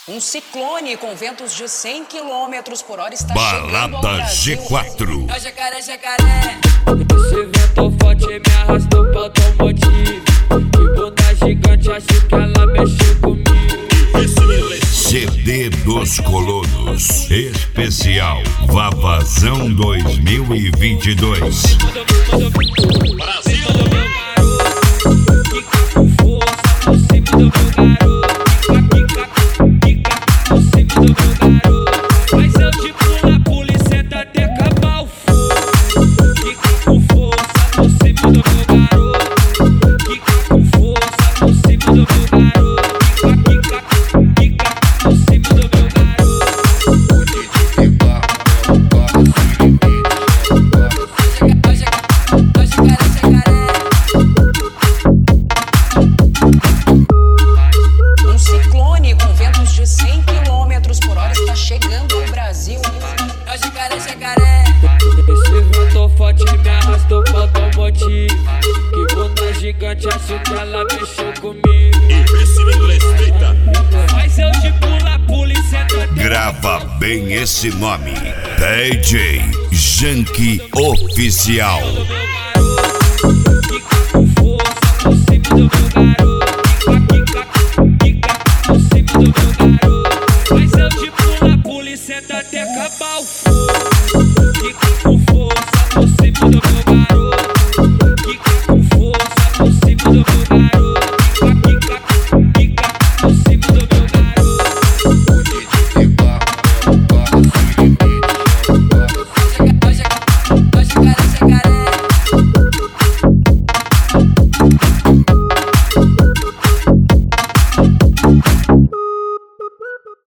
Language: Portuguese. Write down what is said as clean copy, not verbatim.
Um ciclone com ventos de 100 km por hora está Balada chegando ao Brasil. G4. É jacaré, jacaré. Esse vento forte me arrastou pro automotivo. Que bunda gigante, acho que ela mexeu comigo. CD dos Colonos. Especial Vavazão 2022. Brasil! Quica com força por cima do meu garoto. Quica por cima do meu garoto. Mas eu te pulo a polícia até acabar o fogo. Quica com força por cima do meu garoto. Quica com força por cima do meu garoto. Quica por cima do meu garoto. Um ciclone com ventos de 100 km por hora está chegando ao Brasil. É jacaré, jacaré. Esse vento forte me arrastou pro automotivo. Que bunda gigante, acho que ela mexeu comigo. Mas eu te pulo a polícia até. Grava bem esse nome. DJ Janky Oficial. Quica com força por cima do meu garoto. Quica por cima do meu garoto. Mas eu te pulo a polícia até acabar o fogo.